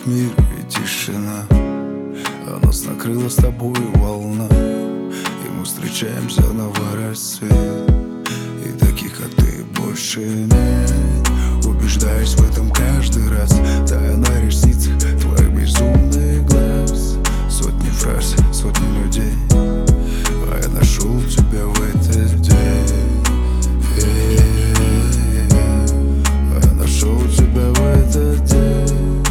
вокруг мир и тишина, а нас накрыла с тобой волна, и мы встречаем заново рассвет. И таких, как ты, больше нет. Убеждаюсь в этом каждый раз, тая на ресницах твоих безумных глаз. Сотни фраз, сотни людей, а я нашел тебя в этот день. А я нашел тебя в этот день.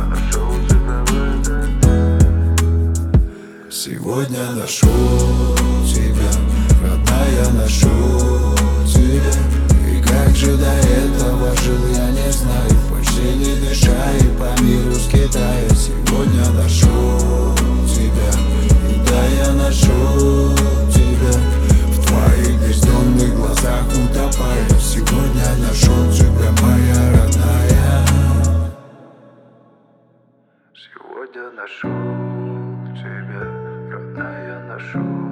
Сегодня нашел тебя, родная, нашел тебя. И как же до этого жил, я не знаю, почти не дыша и по миру скитая. Сегодня нашел тебя, и да, я нашел тебя. В твоих бездонных глазах утопаю. Сегодня нашел тебя, моя родная. Сегодня нашел тебя, родная, нашел.